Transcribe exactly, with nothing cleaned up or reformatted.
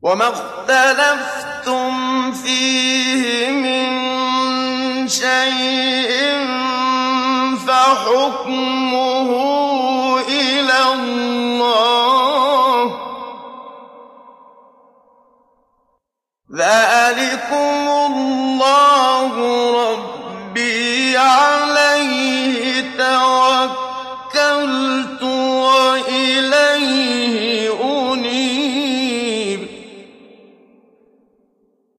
وما اختلفتم فيه من شيء فحكمه إلى الله ذلكم الله